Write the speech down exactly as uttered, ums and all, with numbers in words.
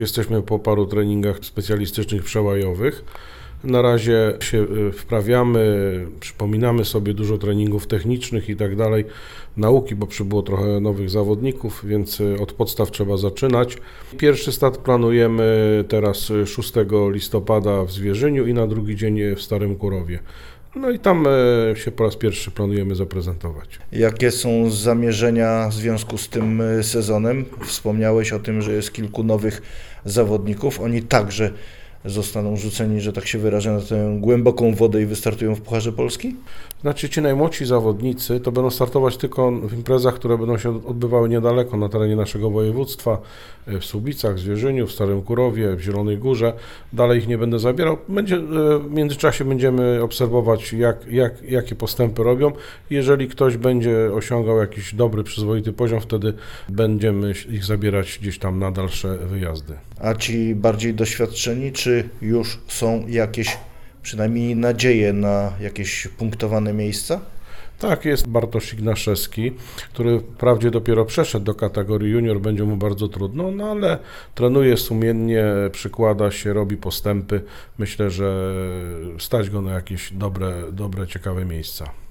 Jesteśmy po paru treningach specjalistycznych przełajowych. Na razie się wprawiamy, przypominamy sobie dużo treningów technicznych i tak dalej, nauki, bo przybyło trochę nowych zawodników, więc od podstaw trzeba zaczynać. Pierwszy start planujemy teraz szóstego listopada w Zwierzyniu i na drugi dzień w Starym Kurowie. No i tam się po raz pierwszy planujemy zaprezentować. Jakie są zamierzenia w związku z tym sezonem? Wspomniałeś o tym, że jest kilku nowych zawodników. Oni także zostaną rzuceni, że tak się wyrażę, na tę głęboką wodę i wystartują w Pucharze Polski? Znaczy ci najmłodsi zawodnicy to będą startować tylko w imprezach, które będą się odbywały niedaleko na terenie naszego województwa, w Słubicach, w Zwierzyniu, w Starym Kurowie, w Zielonej Górze. Dalej ich nie będę zabierał. Będzie, w międzyczasie będziemy obserwować, jak, jak, jakie postępy robią. Jeżeli ktoś będzie osiągał jakiś dobry, przyzwoity poziom, wtedy będziemy ich zabierać gdzieś tam na dalsze wyjazdy. A ci bardziej doświadczeni, czy już są jakieś przynajmniej nadzieje na jakieś punktowane miejsca? Tak, jest Bartosz Ignaszewski, który wprawdzie dopiero przeszedł do kategorii junior, będzie mu bardzo trudno, no ale trenuje sumiennie, przykłada się, robi postępy. Myślę, że stać go na jakieś dobre, dobre, ciekawe miejsca.